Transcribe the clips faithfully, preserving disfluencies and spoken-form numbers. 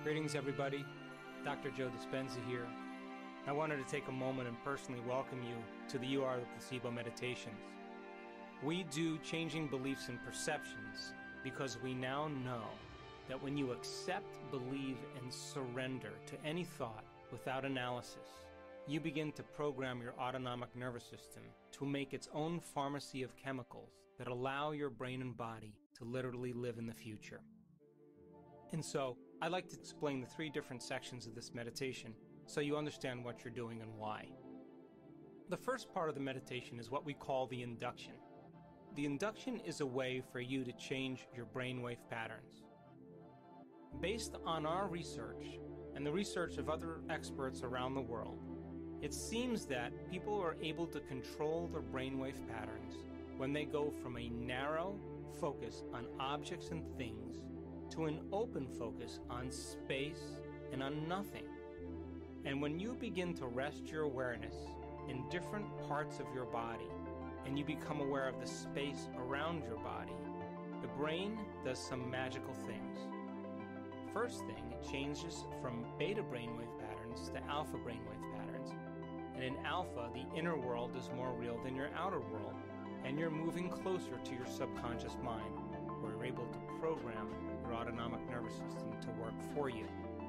Greetings, everybody. Doctor Joe Dispenza here. I wanted to take a moment and personally welcome you to the You Are the Placebo Meditations. We do changing beliefs and perceptions because we now know that when you accept, believe, and surrender to any thought without analysis, you begin to program your autonomic nervous system to make its own pharmacy of chemicals that allow your brain and body to literally live in the future. And so, I'd like to explain the three different sections of this meditation so you understand what you're doing and why. The first part of the meditation is what we call the induction. The induction is a way for you to change your brainwave patterns. Based on our research and the research of other experts around the world, it seems that people are able to control their brainwave patterns when they go from a narrow focus on objects and things to an open focus on space and on nothing. And when you begin to rest your awareness in different parts of your body and you become aware of the space around your body, the brain does some magical things. First thing, it changes from beta brainwave patterns to alpha brainwave patterns. And in alpha, the inner world is more real than your outer world, and you're moving closer to your subconscious mind, where you're able to program your autonomic nervous system to work for you.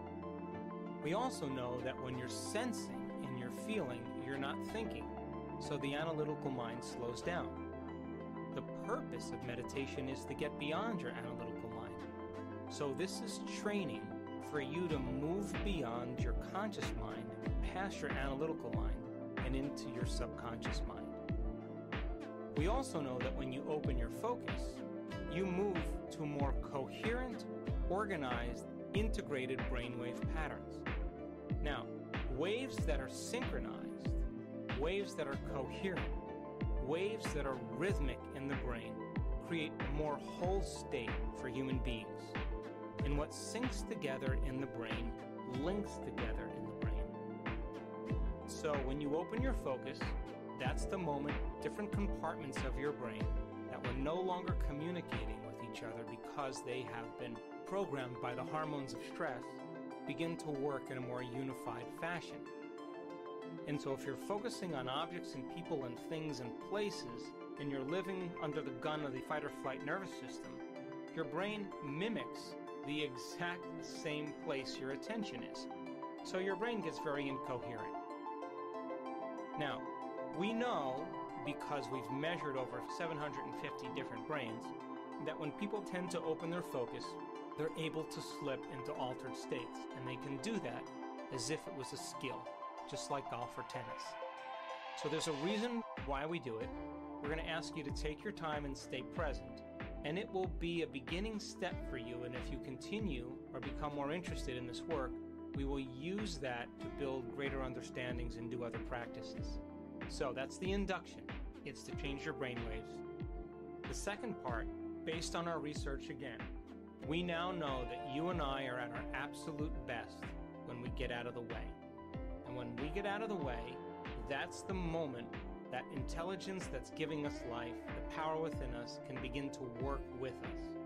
We also know that when you're sensing and you're feeling, you're not thinking, so the analytical mind slows down. The purpose of meditation is to get beyond your analytical mind. So this is training for you to move beyond your conscious mind, past your analytical mind, and into your subconscious mind. We also know that when you open your focus, you move to more coherent, organized, integrated brainwave patterns. Now, waves that are synchronized, waves that are coherent, waves that are rhythmic in the brain create a more whole state for human beings. And what syncs together in the brain links together in the brain. So when you open your focus, that's the moment different compartments of your brain that were no longer communicating with each other because they have been programmed by the hormones of stress begin to work in a more unified fashion. And so if you're focusing on objects and people and things and places, and you're living under the gun of the fight or flight nervous system, your brain mimics the exact same place your attention is. So your brain gets very incoherent. Now, we know, because we've measured over seven hundred fifty different brains, that when people tend to open their focus, they're able to slip into altered states, and they can do that as if it was a skill, just like golf or tennis. So there's a reason why we do it. We're going to ask you to take your time and stay present, and it will be a beginning step for you, and if you continue or become more interested in this work, we will use that to build greater understandings and do other practices. So that's the induction. It's to change your brainwaves. The second part, based on our research again, we now know that you and I are at our absolute best when we get out of the way. And when we get out of the way, that's the moment that intelligence that's giving us life, the power within us, can begin to work with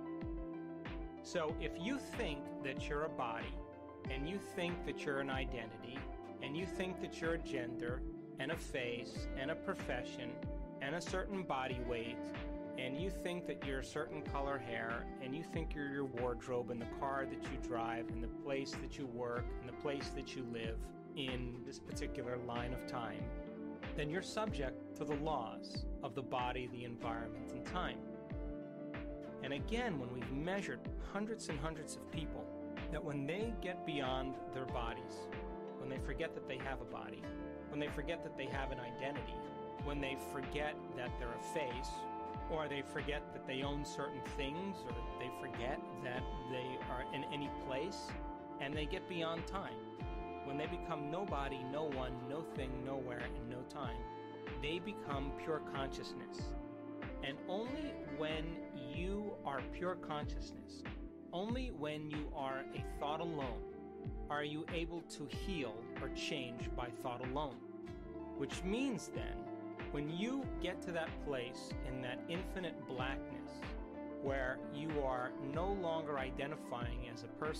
us. So if you think that you're a body, and you think that you're an identity, and you think that you're a gender, and a face, and a profession, and a certain body weight, and you think that you're a certain color hair, and you think you're your wardrobe, and the car that you drive, and the place that you work, and the place that you live in this particular line of time, then you're subject to the laws of the body, the environment, and time. And again, when we've measured hundreds and hundreds of people, that when they get beyond their bodies, when they forget that they have a body, when they forget that they have an identity, when they forget that they're a face, or they forget that they own certain things, or they forget that they are in any place, and they get beyond time. When they become nobody, no one, no thing, nowhere, and no time, they become pure consciousness. And only when you are pure consciousness, only when you are a thought alone, are you able to heal or change by thought alone. Which means then, when you get to that place in that infinite blackness, where you are no longer identifying as a person,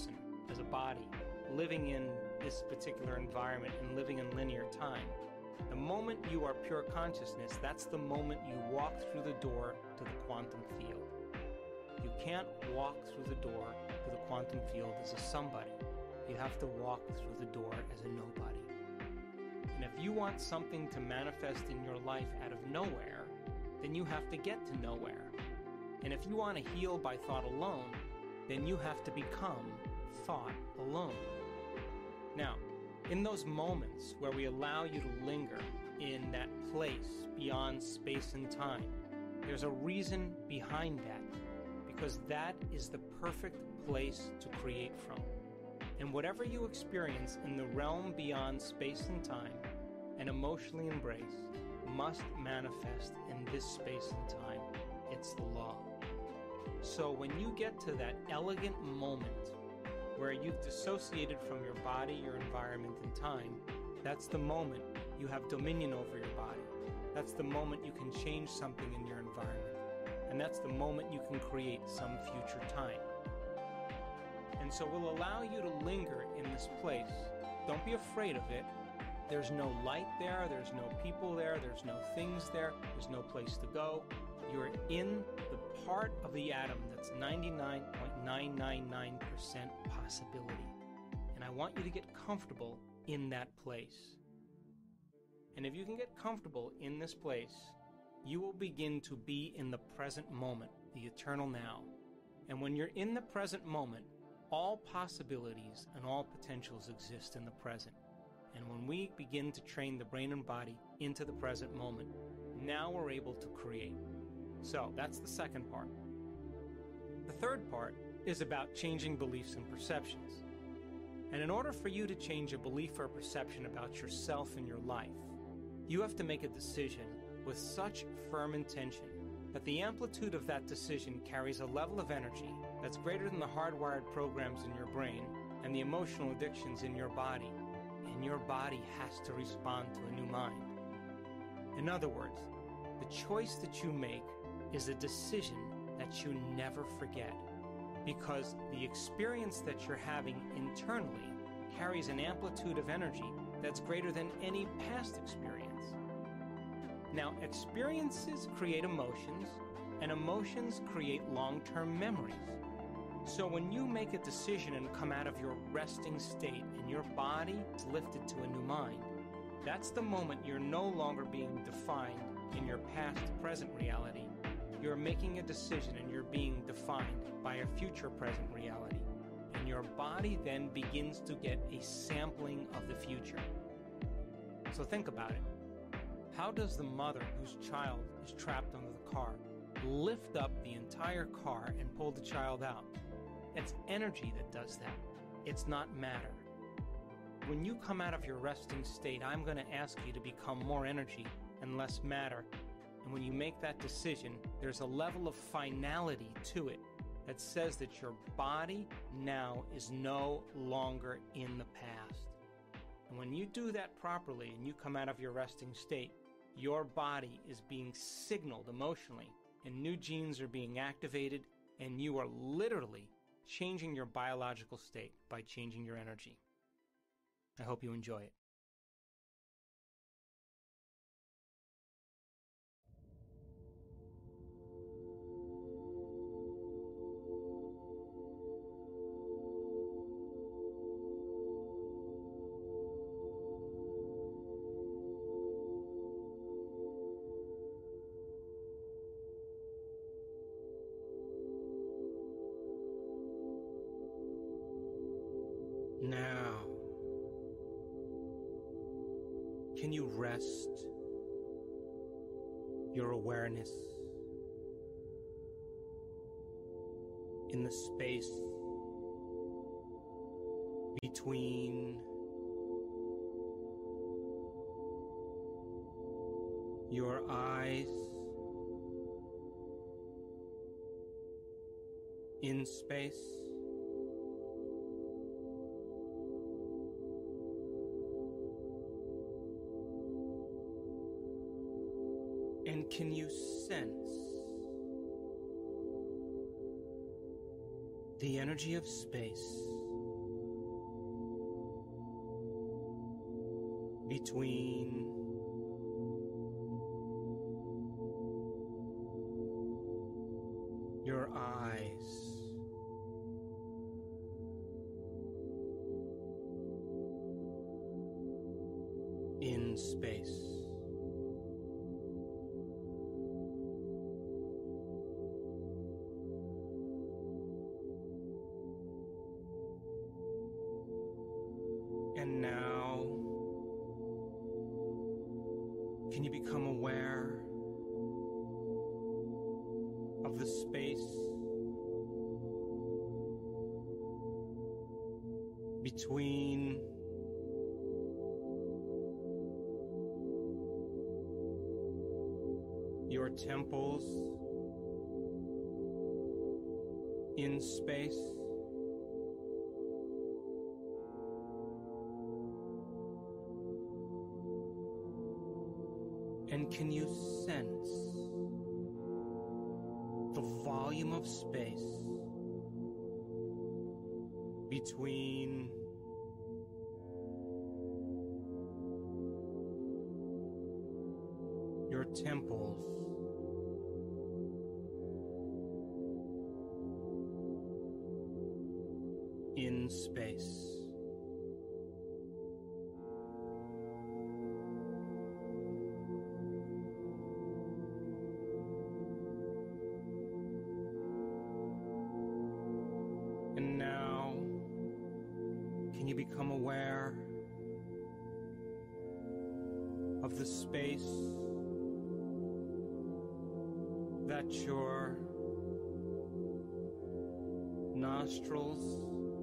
as a body, living in this particular environment and living in linear time. The moment you are pure consciousness, that's the moment you walk through the door to the quantum field. You can't walk through the door to the quantum field as a somebody. You have to walk through the door as a nobody. And if you want something to manifest in your life out of nowhere, then you have to get to nowhere. And if you want to heal by thought alone, then you have to become thought alone. Now, in those moments where we allow you to linger in that place beyond space and time, there's a reason behind that, because that is the perfect place to create from. And whatever you experience in the realm beyond space and time and emotionally embrace must manifest in this space and time. It's the law. So when you get to that elegant moment where you've dissociated from your body, your environment, and time, that's the moment you have dominion over your body. That's the moment you can change something in your environment. And that's the moment you can create some future time. And so we'll allow you to linger in this place. Don't be afraid of it. There's no light there, there's no people there, there's no things there, there's no place to go. You're in the part of the atom that's ninety-nine point nine nine nine percent possibility. And I want you to get comfortable in that place. And if you can get comfortable in this place, you will begin to be in the present moment, the eternal now. And when you're in the present moment, all possibilities and all potentials exist in the present. And when we begin to train the brain and body into the present moment, now we're able to create. So that's the second part. The third part is about changing beliefs and perceptions. And in order for you to change a belief or a perception about yourself and your life, you have to make a decision with such firm intention that the amplitude of that decision carries a level of energy that's greater than the hardwired programs in your brain and the emotional addictions in your body. And your body has to respond to a new mind. In other words, the choice that you make is a decision that you never forget, because the experience that you're having internally carries an amplitude of energy that's greater than any past experience. Now, experiences create emotions, and emotions create long-term memories. So when you make a decision and come out of your resting state and your body is lifted to a new mind, that's the moment you're no longer being defined in your past-present reality. You're making a decision and you're being defined by a future-present reality. And your body then begins to get a sampling of the future. So think about it. How does the mother whose child is trapped under the car lift up the entire car and pull the child out? It's energy that does that. It's not matter. When you come out of your resting state, I'm going to ask you to become more energy and less matter. And when you make that decision, there's a level of finality to it that says that your body now is no longer in the past. And when you do that properly and you come out of your resting state, your body is being signaled emotionally, and new genes are being activated, and you are literally changing your biological state by changing your energy. I hope you enjoy it. Now, can you rest your awareness in the space between your eyes in space? And can you sense the energy of space between your eyes. In space. And now, can you become aware of the space between your temples in space? And can you sense the volume of space between your temples in space? And now, can you become aware of the space that your nostrils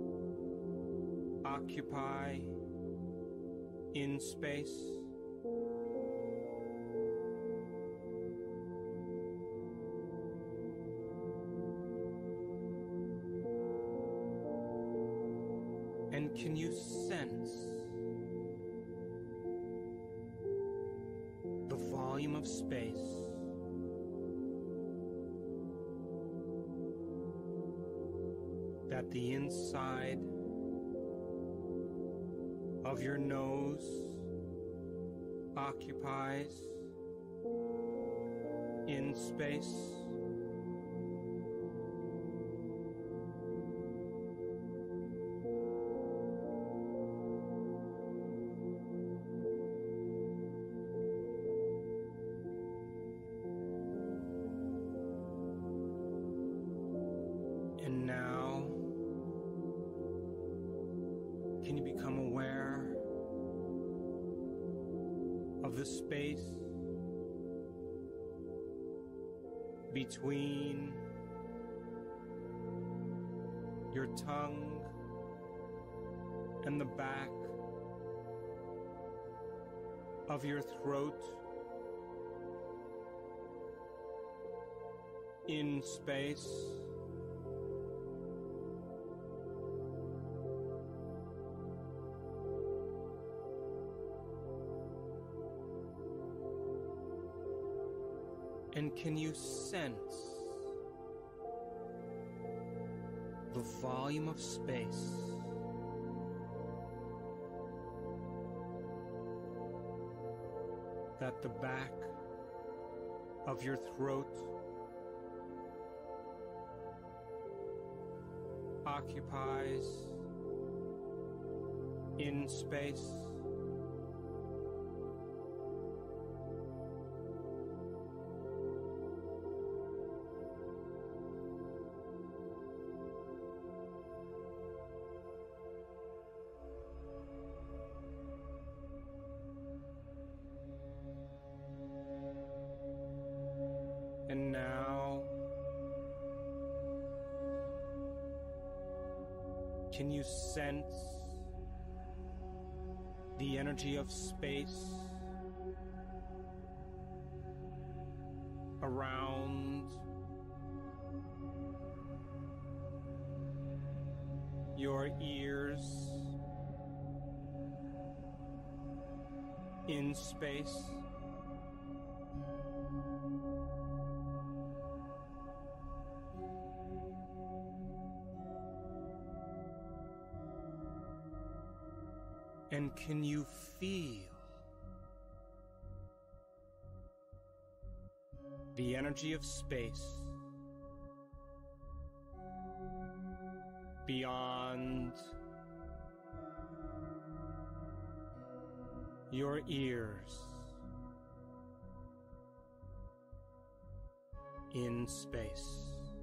occupy in space? And can you sense the volume of space that the inside of your nose occupies in space? And now, can you become aware of the space between your tongue and the back of your throat in space? And can you sense the volume of space that the back of your throat occupies in space? And now, can you sense the energy of space around your ears in space? And can you feel the energy of space beyond your ears in space.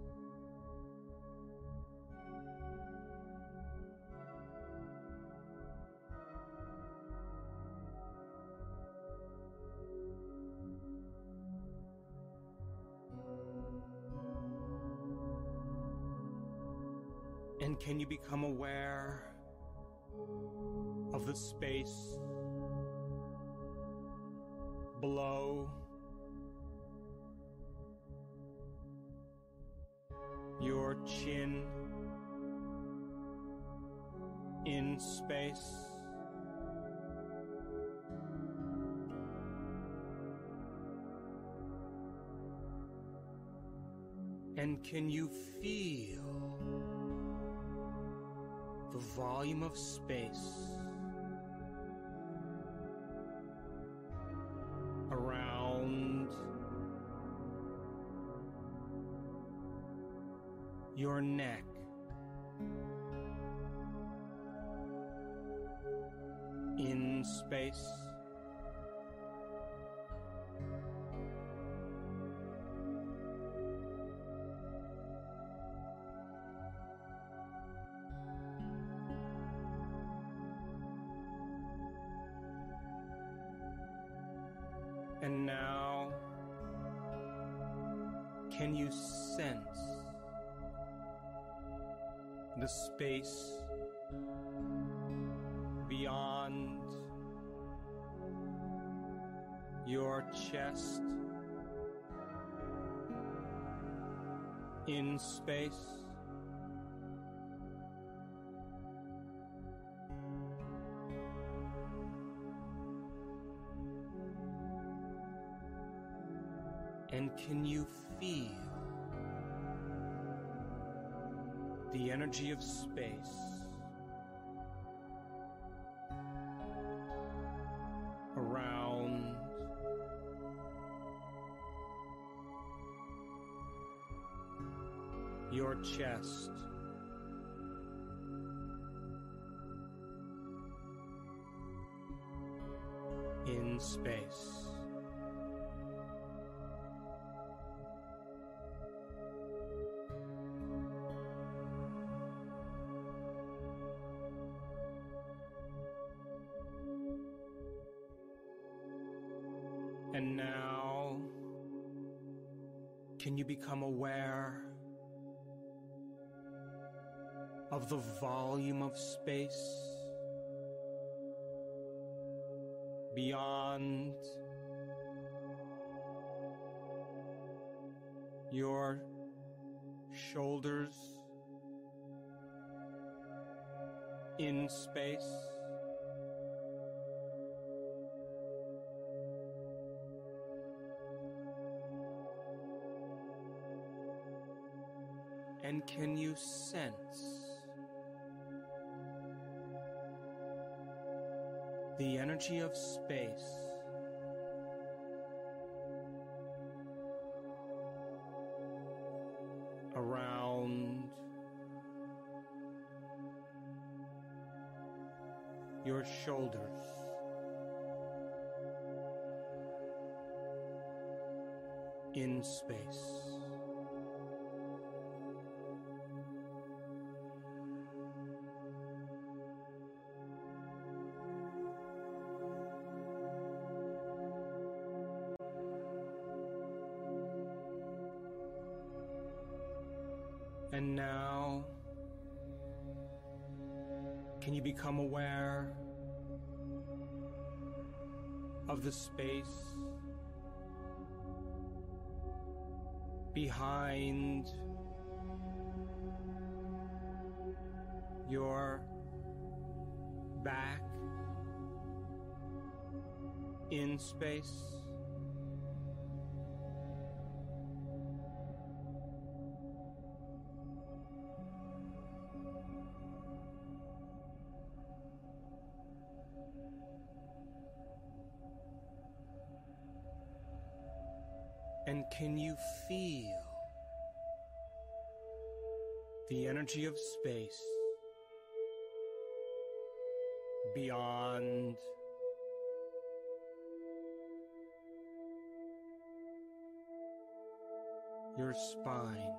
And can you become aware of the space below your chin in space? And can you feel the volume of space around your neck, in space? And now, can you sense the space beyond your chest in space? And can you feel the energy of space around your chest in space? And now, can you become aware of the volume of space beyond your shoulders in space? And can you sense the energy of space around your shoulders in space? And now, can you become aware of the space behind your back in space? And can you feel the energy of space beyond your spine?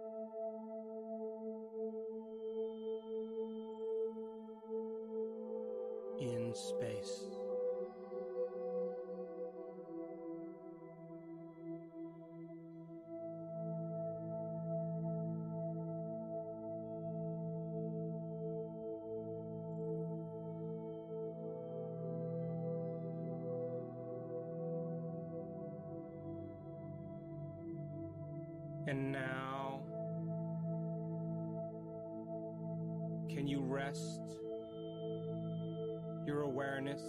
In space. And now, can you rest your awareness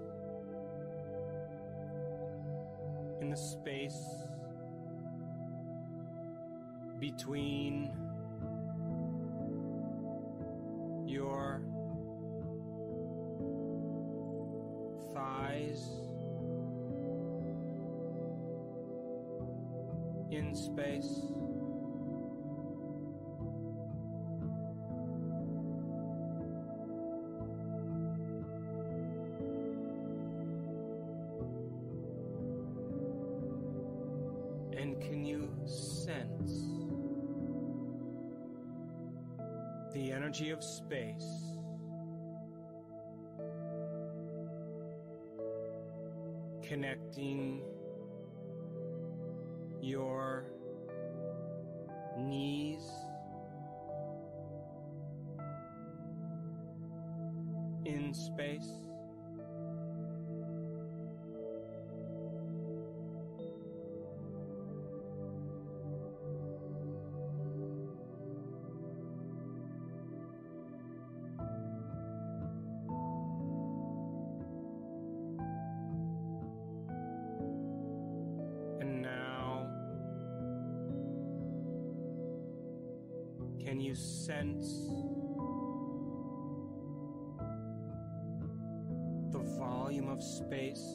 in the space between your thighs, in space? And can you sense the energy of space connecting your knees in space? Can you sense the volume of space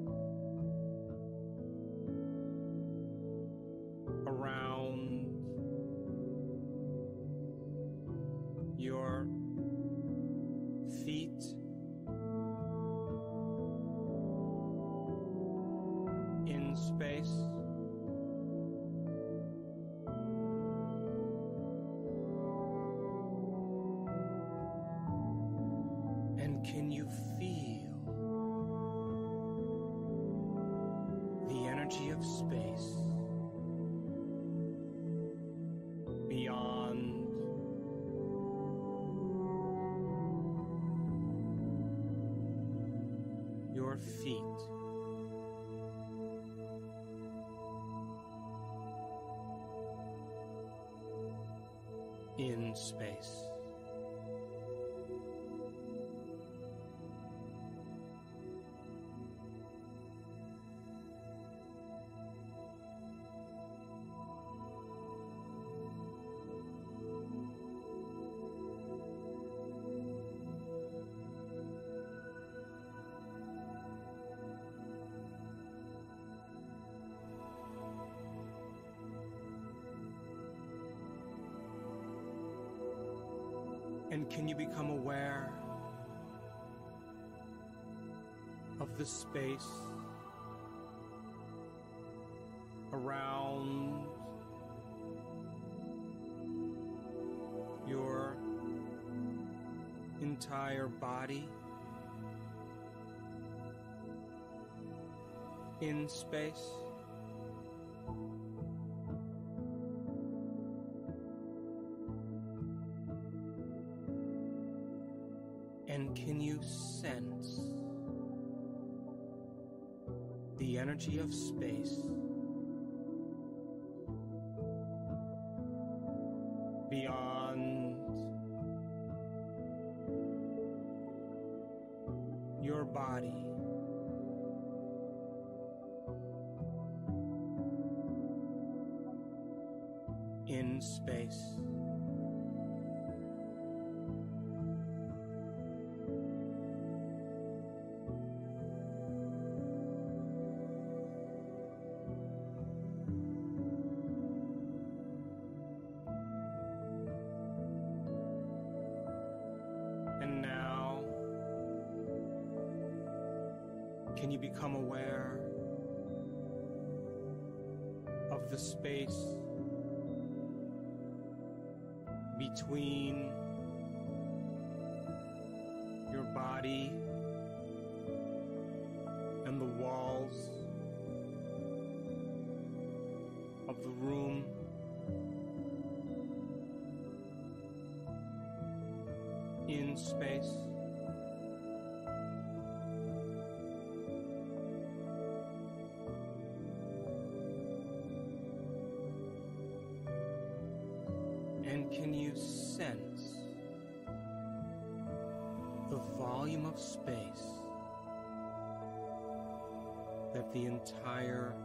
around your feet? In space? Can you feel the energy of space beyond your feet? In space. And can you become aware of the space around your entire body in space? And can you sense the energy of space beyond your body? In space. Can you become aware of the space between your body and the walls of the room? In space? And can you sense the volume of space that the entire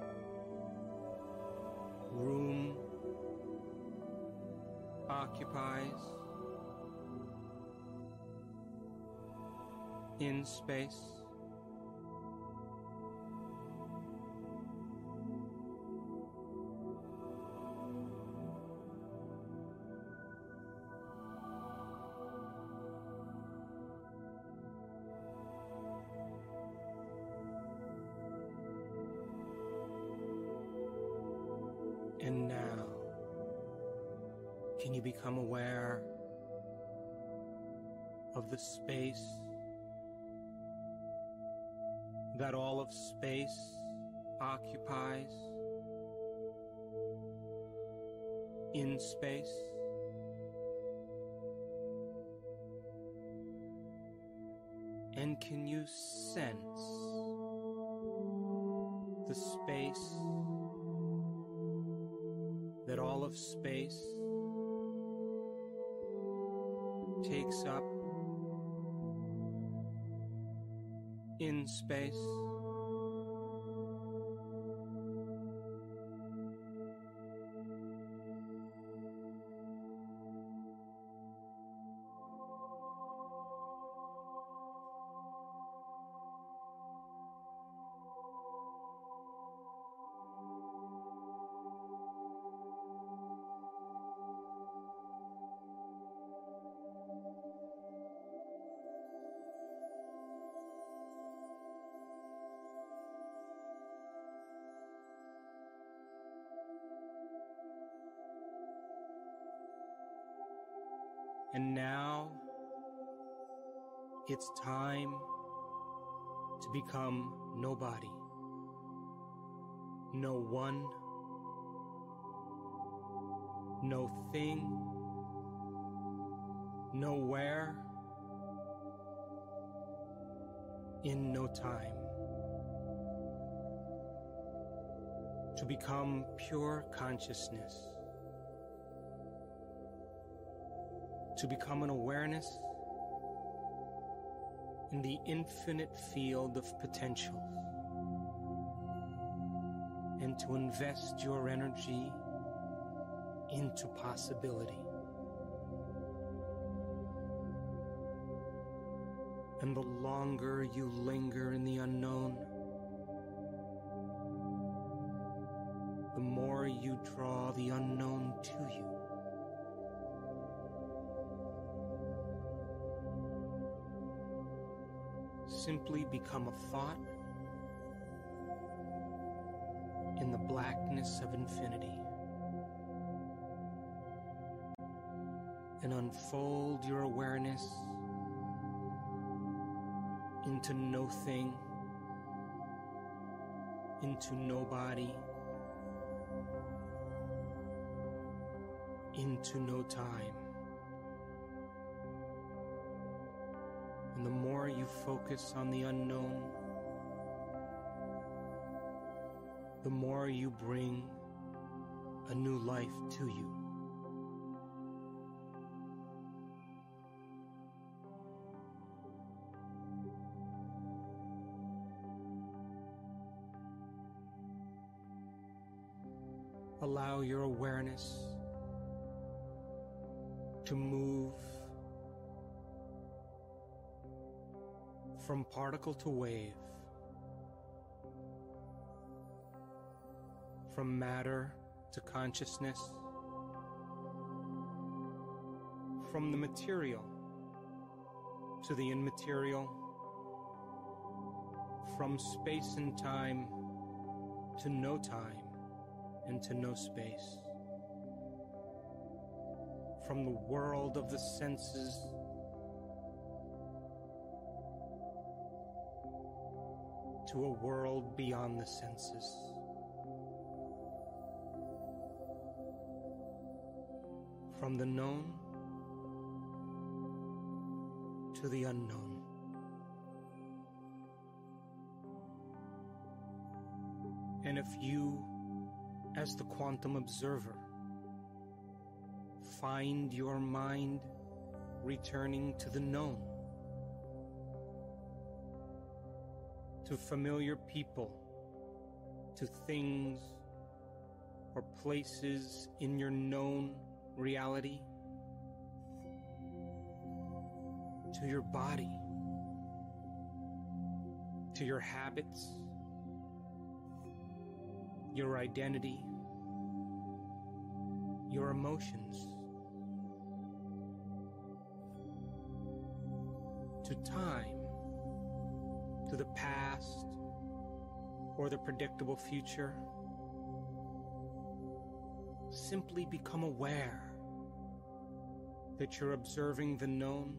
room occupies in space? And now, can you become aware of the space that all of space occupies in space? And can you sense the space that all of space takes up in space? And now it's time to become nobody, no one, no thing, nowhere, in no time. To become pure consciousness. To become an awareness in the infinite field of potentials, and to invest your energy into possibility. And the longer you linger in the unknown, the more you draw the unknown to you. Simply become a thought in the blackness of infinity, and unfold your awareness into no thing, into nobody, into no time. And the more you focus on the unknown, the more you bring a new life to you. Allow your awareness to move from particle to wave, from matter to consciousness, from the material to the immaterial, from space and time to no time and to no space, from the world of the senses to a world beyond the senses. From the known to the unknown. And if you, as the quantum observer, find your mind returning to the known, to familiar people, to things or places in your known reality, to your body, to your habits, your identity, your emotions, to time, to the past or the predictable future. Simply become aware that you're observing the known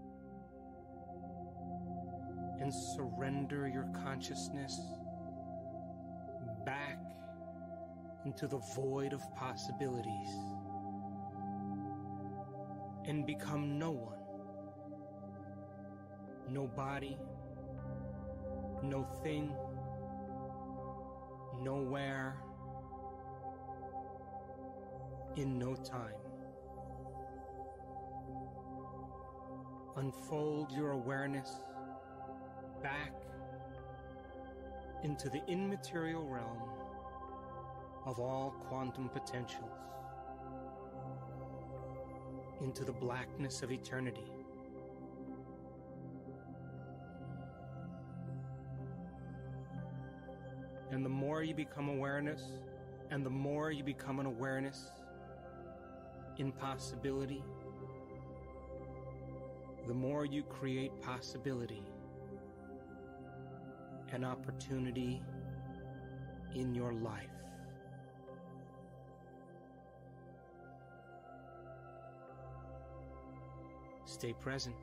and surrender your consciousness back into the void of possibilities and become no one, no body, no thing, nowhere, in no time. Unfold your awareness back into the immaterial realm of all quantum potentials, into the blackness of eternity. And the more you become awareness, and the more you become an awareness in possibility, the more you create possibility and opportunity in your life. Stay present.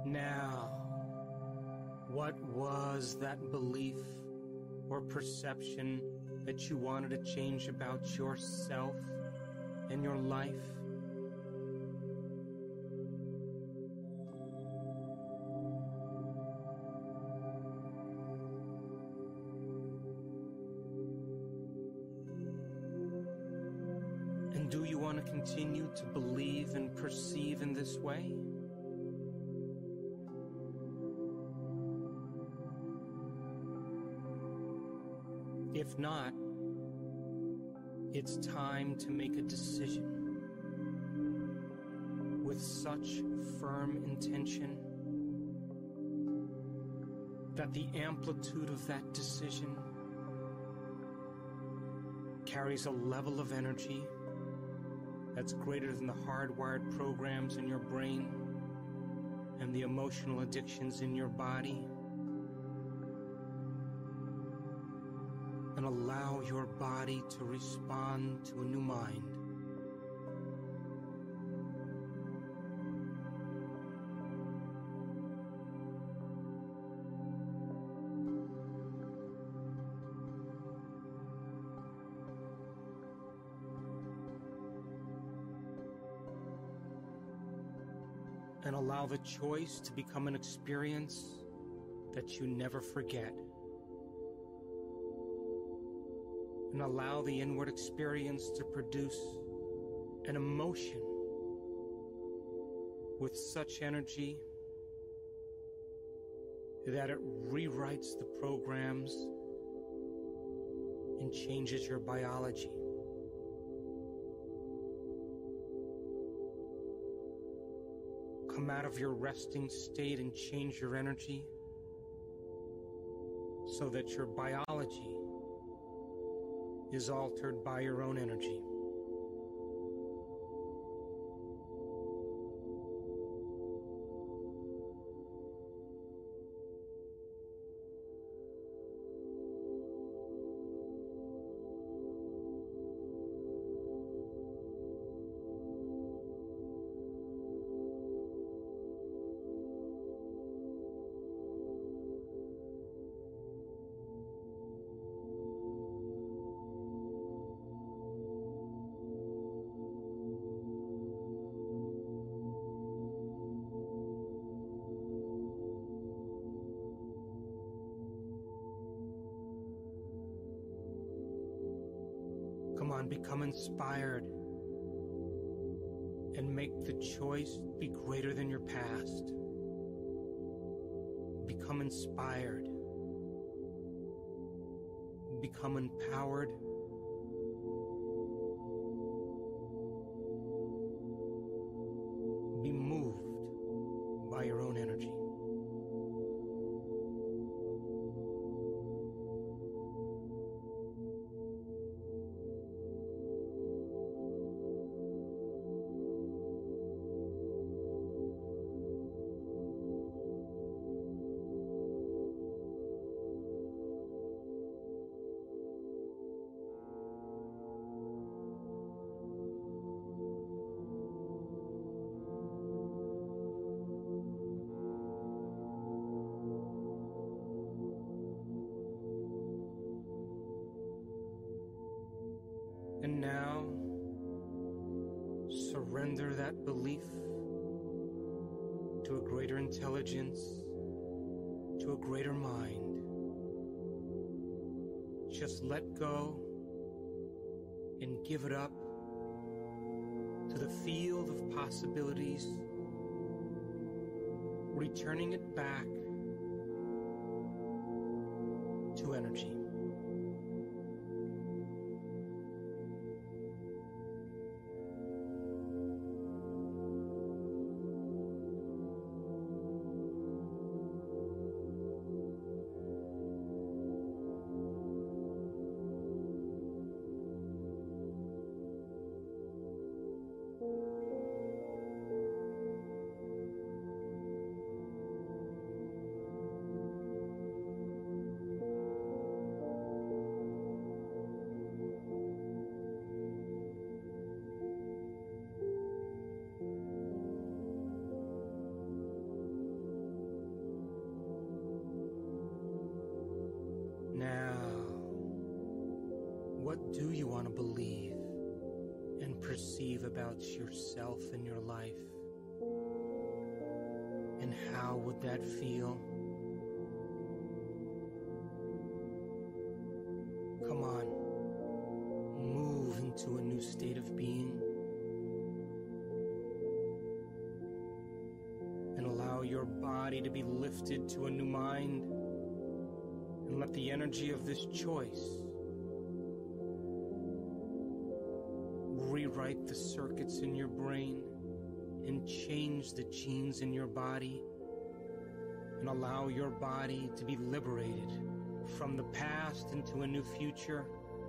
Now, what was that belief or perception that you wanted to change about yourself and your life? And do you want to continue to believe and perceive in this way? If not, it's time to make a decision with such firm intention that the amplitude of that decision carries a level of energy that's greater than the hardwired programs in your brain and the emotional addictions in your body. And allow your body to respond to a new mind. And allow the choice to become an experience that you never forget. And allow the inward experience to produce an emotion with such energy that it rewrites the programs and changes your biology. Come out of your resting state and change your energy so that your biology is altered by your own energy. Come on, become inspired and make the choice be greater than your past. Become inspired. Become empowered. Be moved by your own energy. And now, surrender that belief to a greater intelligence, to a greater mind. Just let go and give it up to the field of possibilities, returning it back to energy. believe and perceive about yourself and your life? And how would that feel? Come on, move into a new state of being and allow your body to be lifted to a new mind, and let the energy of this choice rewrite the circuits in your brain and change the genes in your body, and allow your body to be liberated from the past into a new future.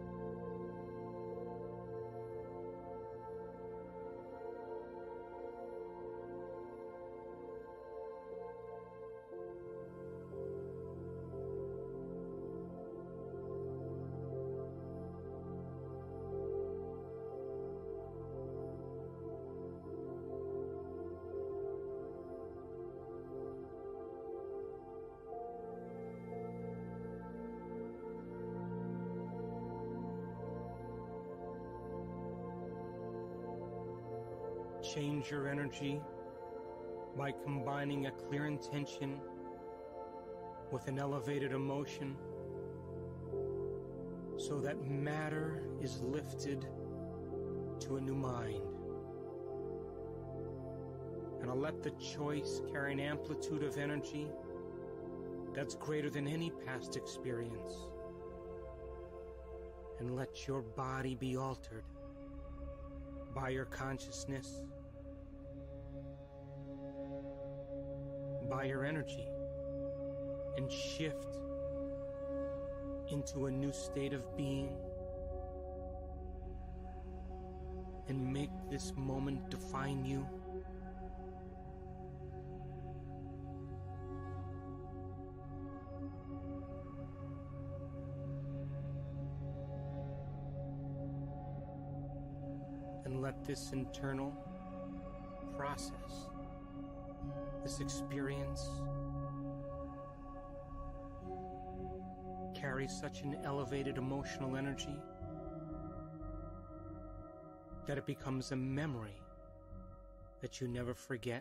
Change your energy by combining a clear intention with an elevated emotion, so that matter is lifted to a new mind. And I'll let the choice carry an amplitude of energy that's greater than any past experience. And let your body be altered by your consciousness, by your energy, and shift into a new state of being, and make this moment define you. And let this internal process, this experience, carry such an elevated emotional energy that it becomes a memory that you never forget.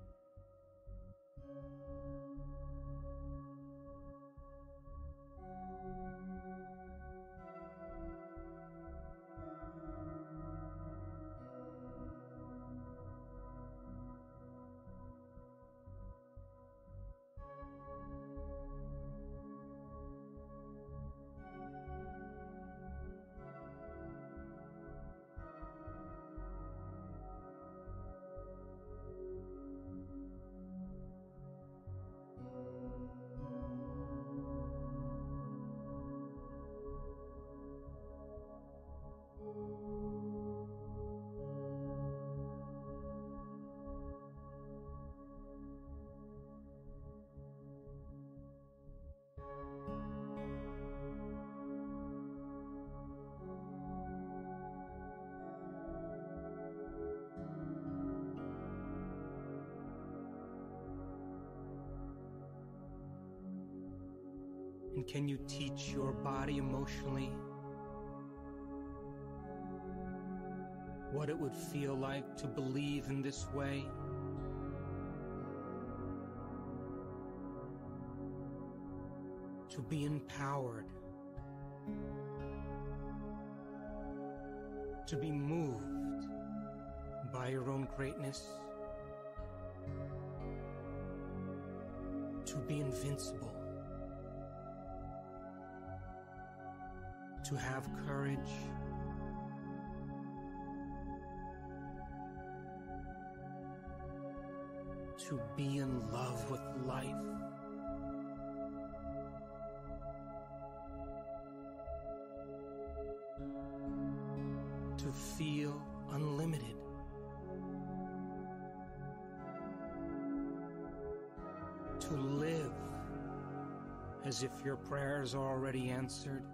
And can you teach your body emotionally what it would feel like to believe in this way? To be empowered, to be moved by your own greatness, to be invincible, to have courage, to be in love with life, to feel unlimited, to live as if your prayers are already answered,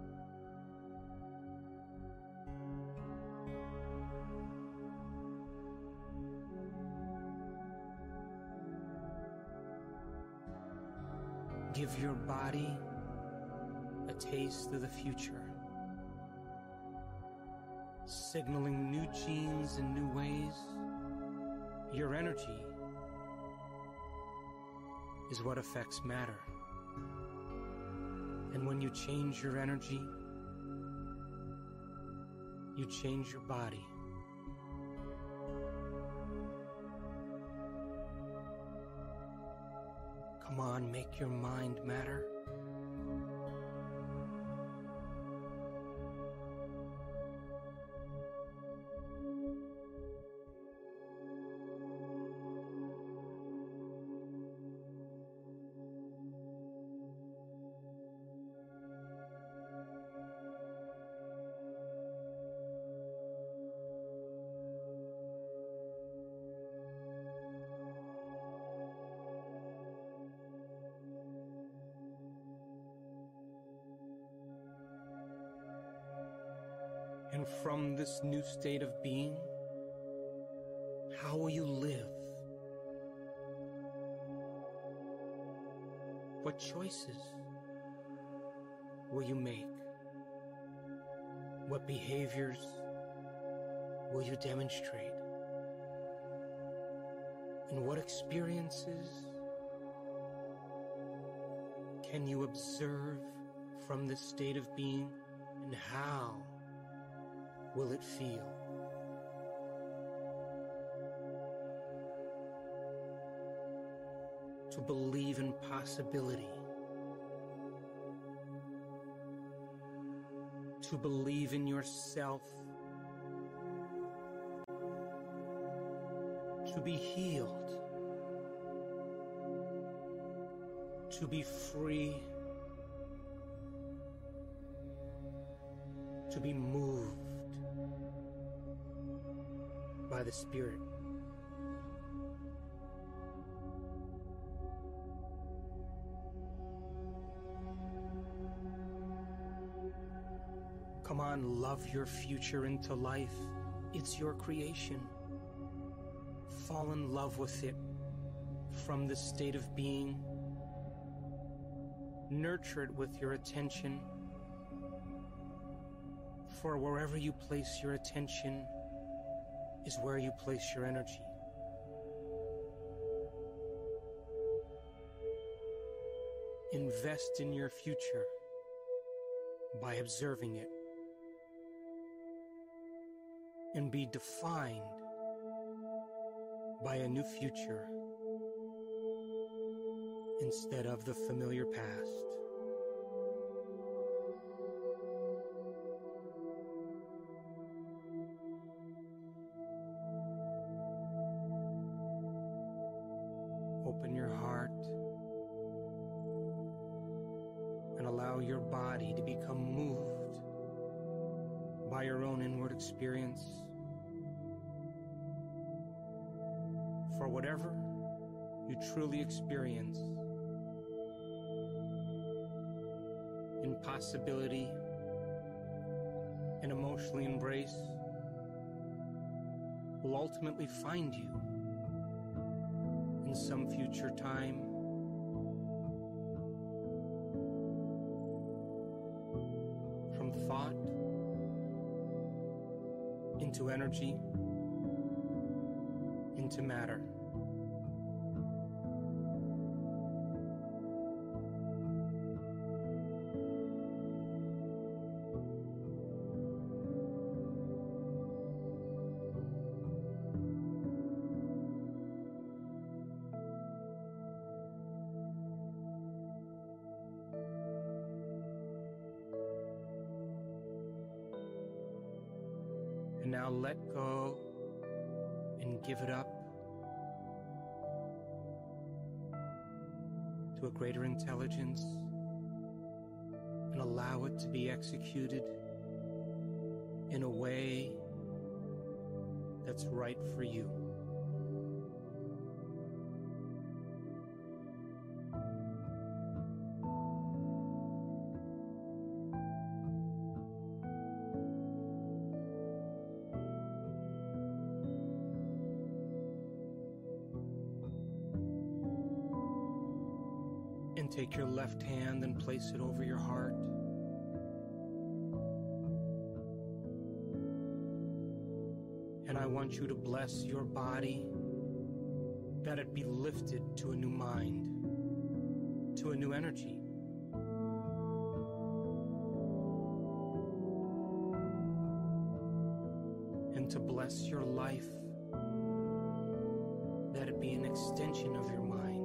give your body a taste of the future. signaling new genes in new ways. Your energy is what affects matter. And when you change your energy, you change your body. Come on, make your mind matter. And from this new state of being, how will you live? What choices will you make? What behaviors will you demonstrate? And what experiences can you observe from this state of being, and how will it feel? To believe in possibility, to believe in yourself, to be healed, to be free, to be moved by the Spirit. Come on, love your future into life. It's your creation. Fall in love with it from the state of being. Nurture it with your attention. For wherever you place your attention is where you place your energy. Invest in your future by observing it, and be defined by a new future instead of the familiar past. Open your heart and allow your body to become moved by your own inward experience. For whatever you truly experience in possibility and emotionally embrace will ultimately find you in some future time. From thought into energy, into matter. And now let go and give it up to a greater intelligence, and allow it to be executed in a way that's right for you. And take your left hand and place it over your heart. And I want you to bless your body, that it be lifted to a new mind, to a new energy. And to bless your life, that it be an extension of your mind,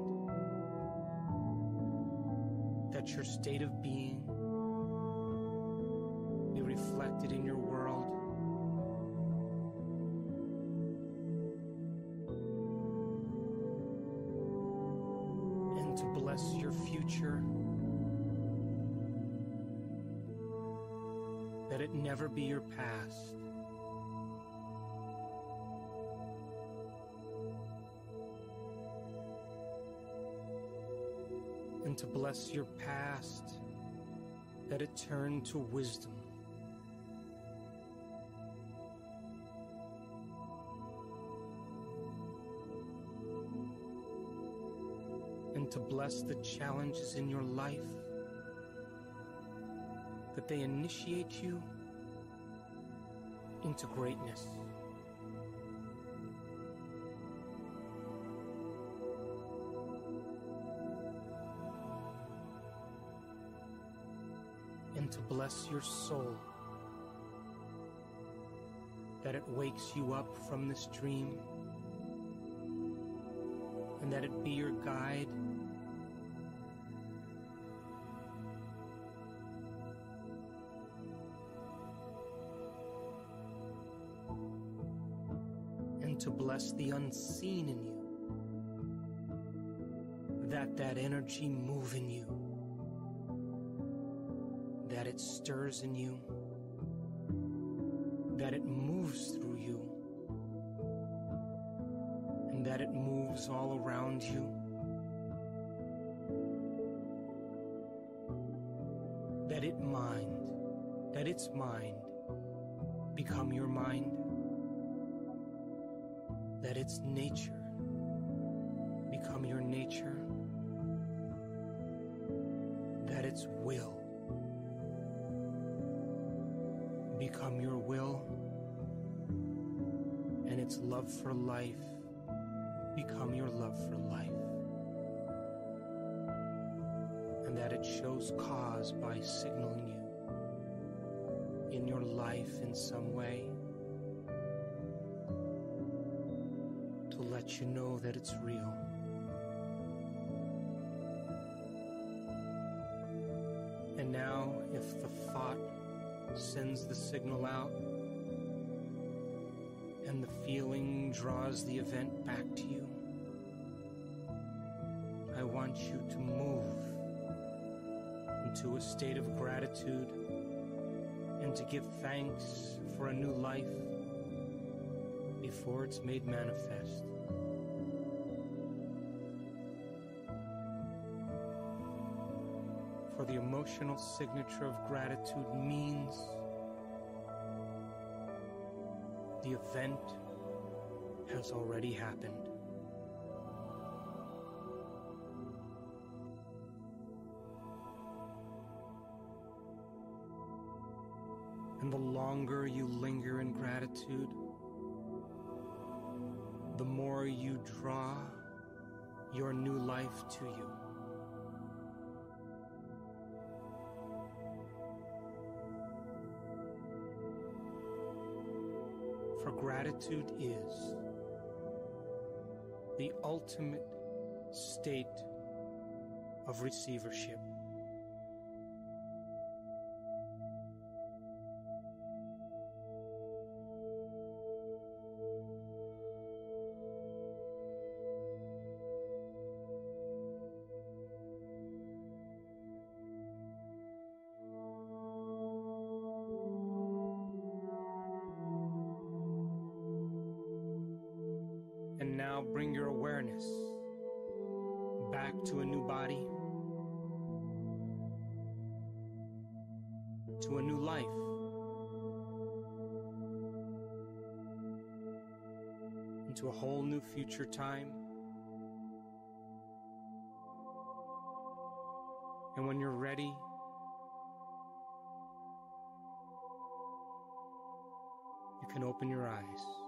that your state of being be reflected in your world, and to bless your future, that it never be your past, and to bless your past, that it turn to wisdom, and to bless the challenges in your life, that they initiate you into greatness. And to bless your soul, that it wakes you up from this dream, and that it be your guide, and to bless the unseen in you, that that energy move in you, that it stirs in you, that it moves through you, and that it moves all around you, that it mind, that its mind become your mind, that its nature become your nature, that its will become your will, and its love for life become your love for life, and that it shows cause by signaling you in your life in some way to let you know that it's real. And now, if the thought sends the signal out and the feeling draws the event back to you, I want you to move into a state of gratitude and to give thanks for a new life before it's made manifest. For the emotional signature of gratitude means the event has already happened. And the longer you linger in gratitude, the more you draw your new life to you. For gratitude is the ultimate state of receivership. And now bring your awareness back to a new body, to a new life, into a whole new future time. And when you're ready, you can open your eyes.